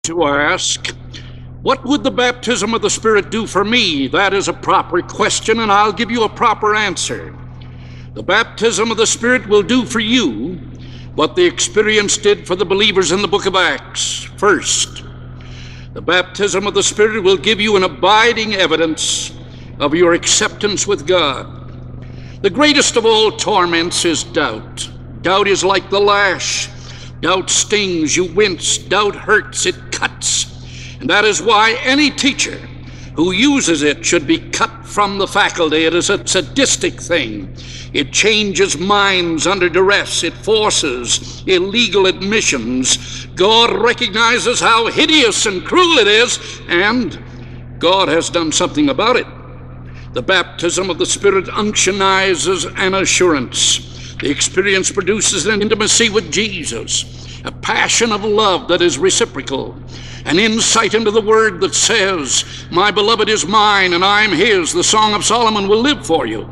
to ask, what would the baptism of the Spirit do for me? That is a proper question, and I'll give you a proper answer. The baptism of the Spirit will do for you what the experience did for the believers in the book of Acts. First, the baptism of the Spirit will give you an abiding evidence of your acceptance with God. The greatest of all torments is doubt. Doubt is like the lash. Doubt stings, you wince. Doubt hurts, it cuts. And that is why any teacher who uses it should be cut from the faculty. It is a sadistic thing. It changes minds under duress. It forces illegal admissions. God recognizes how hideous and cruel it is, and God has done something about it. The baptism of the Spirit unctionizes an assurance. The experience produces an intimacy with Jesus, a passion of love that is reciprocal, an insight into the word that says, "My beloved is mine and I'm his. The Song of Solomon will live for you."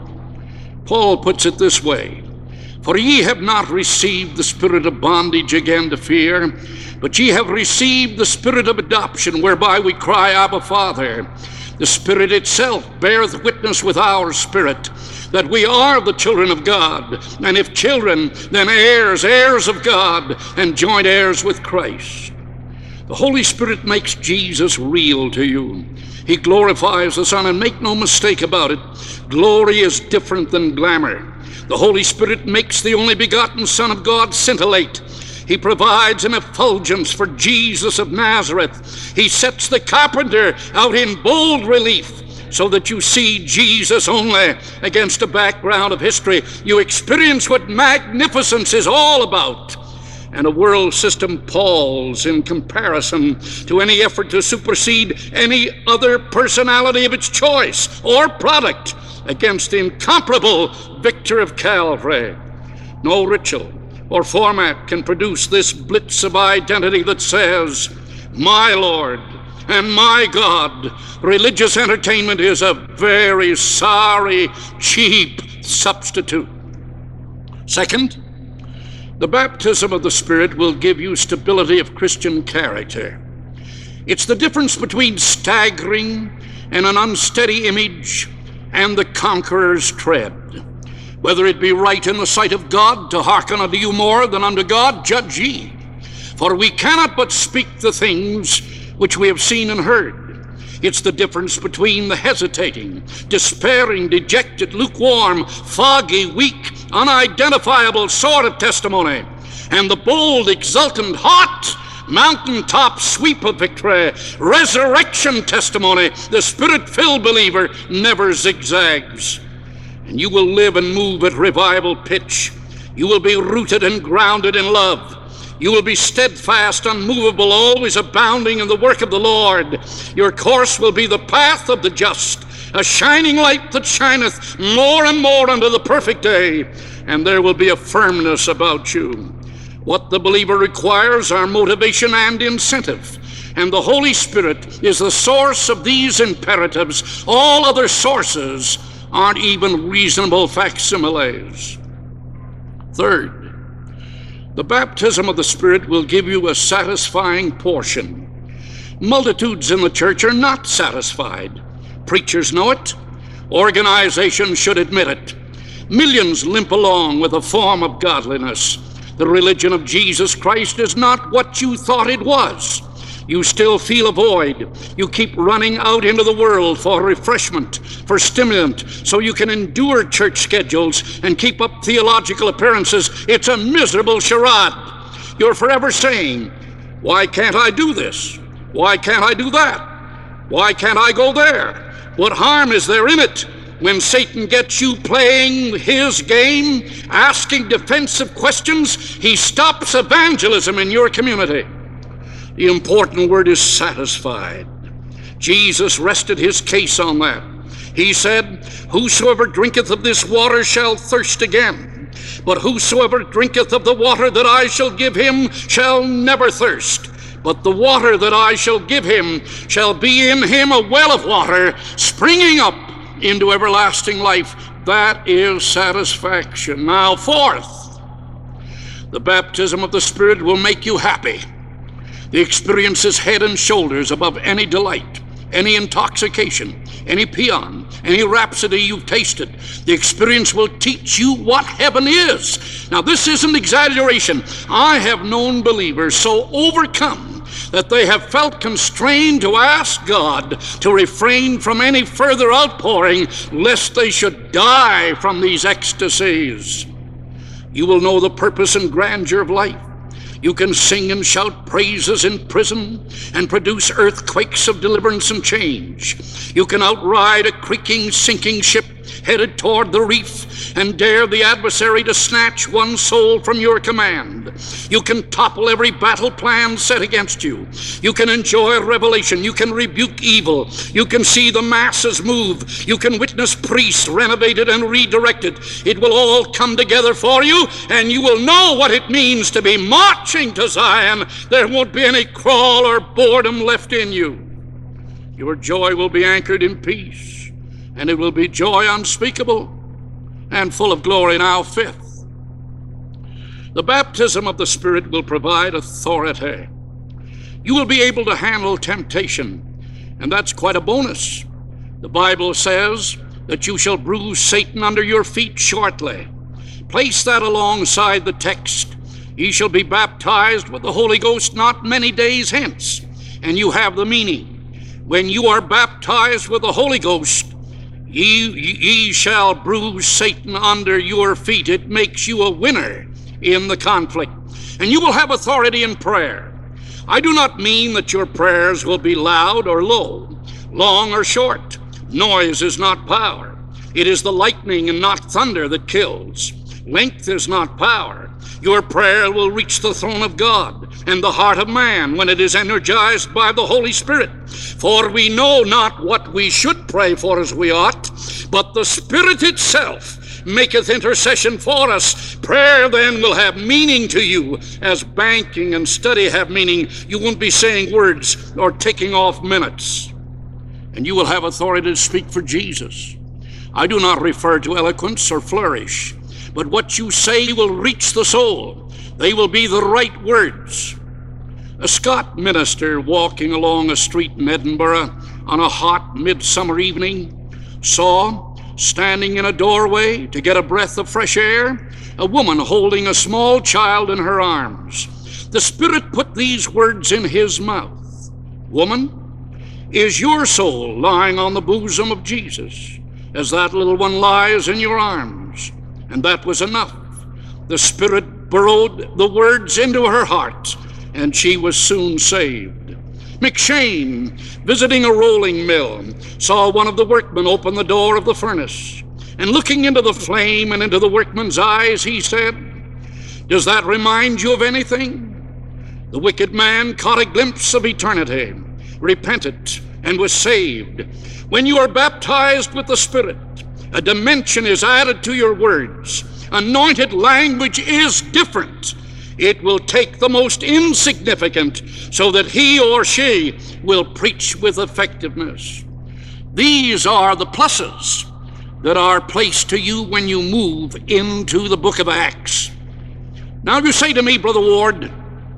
Paul puts it this way, "For ye have not received the spirit of bondage again to fear, but ye have received the spirit of adoption, whereby we cry, Abba, Father." The Spirit itself beareth witness with our spirit that we are the children of God, and if children, then heirs, heirs of God, and joint heirs with Christ. The Holy Spirit makes Jesus real to you. He glorifies the Son, and make no mistake about it, glory is different than glamour. The Holy Spirit makes the only begotten Son of God scintillate. He provides an effulgence for Jesus of Nazareth. He sets the carpenter out in bold relief so that you see Jesus only against a background of history. You experience what magnificence is all about. And a world system palls in comparison to any effort to supersede any other personality of its choice or product against the incomparable victor of Calvary. No ritual or format can produce this blitz of identity that says, "My Lord and my God." Religious entertainment is a very sorry, cheap substitute. Second, the baptism of the Spirit will give you stability of Christian character. It's the difference between staggering and an unsteady image and the conqueror's tread. Whether it be right in the sight of God to hearken unto you more than unto God, judge ye. For we cannot but speak the things which we have seen and heard. It's the difference between the hesitating, despairing, dejected, lukewarm, foggy, weak, unidentifiable sort of testimony, and the bold, exultant, hot, mountaintop sweep of victory, resurrection testimony. The Spirit-filled believer never zigzags. And you will live and move at revival pitch. You will be rooted and grounded in love. You will be steadfast, unmovable, always abounding in the work of the Lord. Your course will be the path of the just, a shining light that shineth more and more unto the perfect day, and there will be a firmness about you. What the believer requires are motivation and incentive, and the Holy Spirit is the source of these imperatives. All other sources aren't even reasonable facsimiles. Third, the baptism of the Spirit will give you a satisfying portion. Multitudes in the church are not satisfied. Preachers know it. Organizations should admit it. Millions limp along with a form of godliness. The religion of Jesus Christ is not what you thought it was. You still feel a void. You keep running out into the world for refreshment, for stimulant, so you can endure church schedules and keep up theological appearances. It's a miserable charade. You're forever saying, "Why can't I do this? Why can't I do that? Why can't I go there? What harm is there in it?" When Satan gets you playing his game, asking defensive questions, he stops evangelism in your community. The important word is satisfied. Jesus rested his case on that. He said, "Whosoever drinketh of this water shall thirst again. But whosoever drinketh of the water that I shall give him shall never thirst. But the water that I shall give him shall be in him a well of water, springing up into everlasting life." That is satisfaction. Now, fourth, the baptism of the Spirit will make you happy. The experience is head and shoulders above any delight, any intoxication, any paean, any rhapsody you've tasted. The experience will teach you what heaven is. Now, this isn't exaggeration. I have known believers so overcome that they have felt constrained to ask God to refrain from any further outpouring, lest they should die from these ecstasies. You will know the purpose and grandeur of life. You can sing and shout praises in prison and produce earthquakes of deliverance and change. You can outride a creaking, sinking ship headed toward the reef and dare the adversary to snatch one soul from your command. You can topple every battle plan set against you. You can enjoy revelation. You can rebuke evil. You can see the masses move. You can witness priests renovated and redirected. It will all come together for you, and you will know what it means to be marching to Zion. There won't be any crawl or boredom left in you. Your joy will be anchored in peace, and it will be joy unspeakable and full of glory. Now, fifth, the baptism of the Spirit will provide authority. You will be able to handle temptation, and that's quite a bonus. The Bible says that you shall bruise Satan under your feet shortly. Place that alongside the text, ye shall be baptized with the Holy Ghost not many days hence, and you have the meaning. When you are baptized with the Holy Ghost, ye shall bruise Satan under your feet. It makes you a winner in the conflict. And you will have authority in prayer. I do not mean that your prayers will be loud or low, long or short. Noise is not power. It is the lightning and not thunder that kills. Length is not power. Your prayer will reach the throne of God and the heart of man when it is energized by the Holy Spirit. For we know not what we should pray for as we ought, but the Spirit itself maketh intercession for us. Prayer then will have meaning to you as banking and study have meaning. You won't be saying words or ticking off minutes. And you will have authority to speak for Jesus. I do not refer to eloquence or flourish, but what you say will reach the soul. They will be the right words. A Scot minister walking along a street in Edinburgh on a hot midsummer evening saw, standing in a doorway to get a breath of fresh air, a woman holding a small child in her arms. The Spirit put these words in his mouth: "Woman, is your soul lying on the bosom of Jesus as that little one lies in your arms?" And that was enough. The Spirit burrowed the words into her heart, and she was soon saved. McShane, visiting a rolling mill, saw one of the workmen open the door of the furnace, and looking into the flame and into the workman's eyes, he said, "Does that remind you of anything?" The wicked man caught a glimpse of eternity, repented, and was saved. When you are baptized with the Spirit, a dimension is added to your words. Anointed language is different. It will take the most insignificant so that he or she will preach with effectiveness. These are the pluses that are placed to you when you move into the book of Acts. Now you say to me, Brother Ward,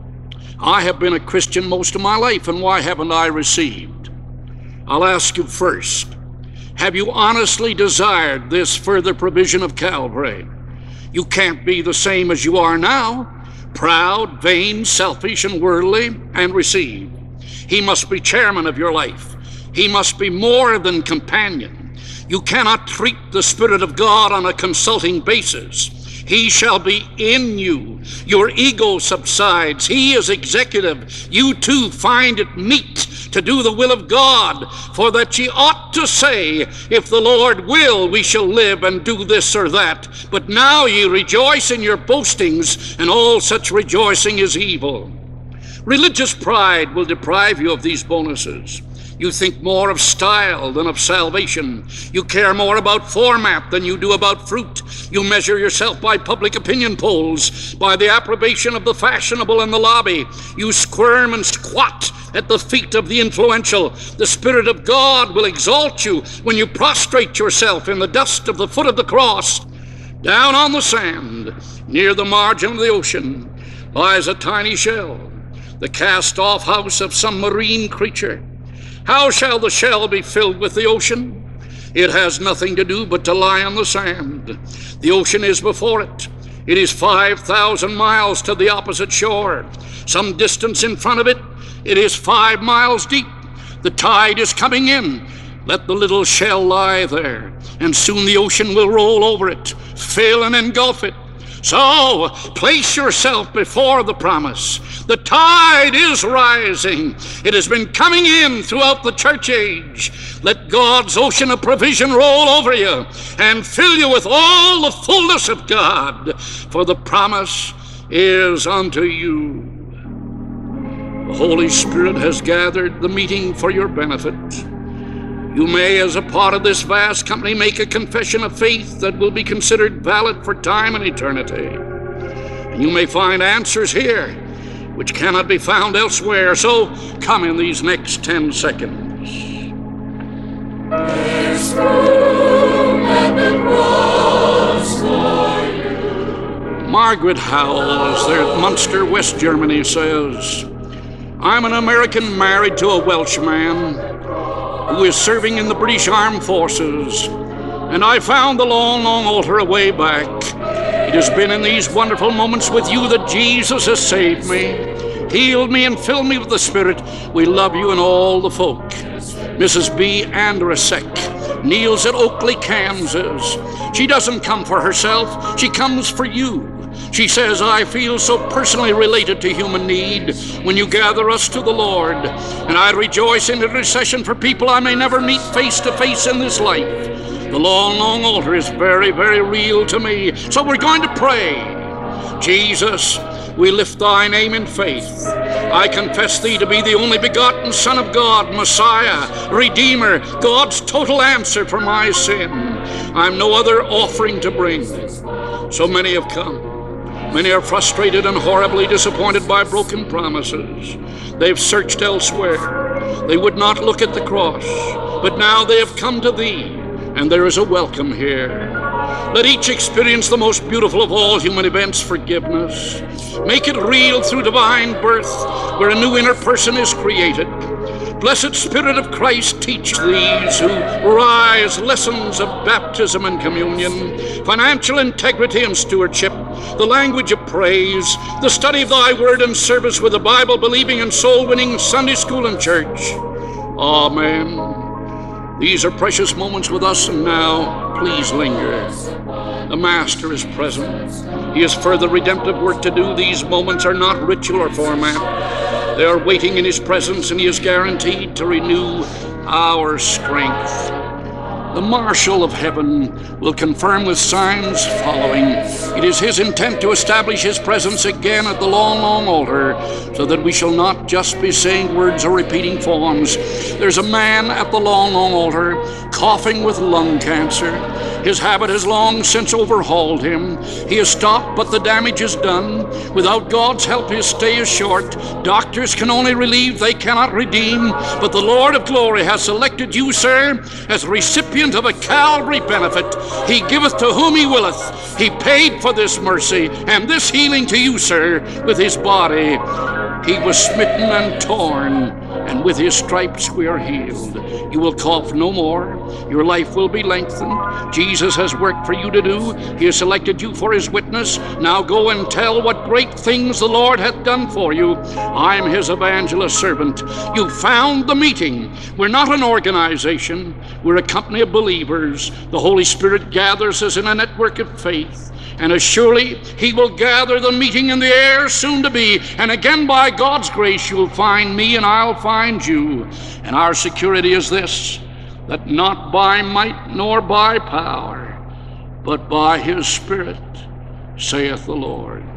I have been a Christian most of my life, and why haven't I received? I'll ask you first, have you honestly desired this further provision of Calvary? You can't be the same as you are now, proud, vain, selfish, and worldly, and receive. He must be chairman of your life. He must be more than companion. You cannot treat the Spirit of God on a consulting basis. He shall be in you. Your ego subsides. He is executive. You too find it meet to do the will of God, for that ye ought to say, if the Lord will, we shall live and do this or that. But now ye rejoice in your boastings, and all such rejoicing is evil. Religious pride will deprive you of these bonuses. You think more of style than of salvation. You care more about format than you do about fruit. You measure yourself by public opinion polls, by the approbation of the fashionable and the lobby. You squirm and squat at the feet of the influential. The Spirit of God will exalt you when you prostrate yourself in the dust of the foot of the cross. Down on the sand, near the margin of the ocean, lies a tiny shell. the cast-off house of some marine creature. How shall the shell be filled with the ocean? It has nothing to do but to lie on the sand. The ocean is before it. It is 5,000 miles to the opposite shore. Some distance in front of it, it is 5 miles deep. The tide is coming in. Let the little shell lie there, and soon the ocean will roll over it, fill and engulf it. So, place yourself before the promise. The tide is rising. It has been coming in throughout the church age. Let God's ocean of provision roll over you and fill you with all the fullness of God, for the promise is unto you. The Holy Spirit has gathered the meeting for your benefit. You may, as a part of this vast company, make a confession of faith that will be considered valid for time and eternity. And you may find answers here which cannot be found elsewhere. So come in these next 10 seconds. This room had been bronze for you. Margaret Howells, there at Munster, West Germany, says, I'm an American married to a Welshman who is serving in the British Armed Forces, and I found the long, long altar a way back. It has been in these wonderful moments with you that Jesus has saved me, healed me, and filled me with the Spirit. We love you and all the folk. Mrs. B. Andrasek kneels at Oakley, Kansas. She doesn't come for herself, she comes for you. She says, I feel so personally related to human need when you gather us to the Lord, and I rejoice in intercession for people I may never meet face to face in this life. The long, long altar is very, very real to me, so we're going to pray. Jesus, we lift thy name in faith. I confess thee to be the only begotten Son of God, Messiah, Redeemer, God's total answer for my sin. I'm no other offering to bring. So many have come. Many are frustrated and horribly disappointed by broken promises. They've searched elsewhere. They would not look at the cross, but now they have come to thee, and there is a welcome here. Let each experience the most beautiful of all human events, forgiveness. Make it real through divine birth, where a new inner person is created. Blessed Spirit of Christ, teach these who rise lessons of baptism and communion, financial integrity and stewardship, the language of praise, the study of thy word and service with the Bible believing and soul winning Sunday school and church. Amen. These are precious moments with us, and now please linger. The Master is present. He has further redemptive work to do. These moments are not ritual or format. They are waiting in his presence, and he is guaranteed to renew our strength. The Marshal of Heaven will confirm with signs following. It is his intent to establish his presence again at the long, long altar, so that we shall not just be saying words or repeating forms. There's a man at the long, long altar coughing with lung cancer. His habit has long since overhauled him. He has stopped, but the damage is done. Without God's help, his stay is short. Doctors can only relieve, they cannot redeem. But the Lord of glory has selected you, sir, as recipient of a Calvary benefit. He giveth to whom he willeth. He paid for this mercy and this healing to you, sir, with his body. He was smitten and torn, and with his stripes we are healed. You will cough no more. Your life will be lengthened. Jesus has work for you to do. He has selected you for his witness. Now go and tell what great things the Lord hath done for you. I'm his evangelist servant. You found the meeting. We're not an organization. We're a company of believers. The Holy Spirit gathers us in a network of faith. And as surely he will gather the meeting in the air soon to be. And again, by God's grace, you'll find me and I'll find you. And our security is this, that not by might nor by power, but by his Spirit, saith the Lord.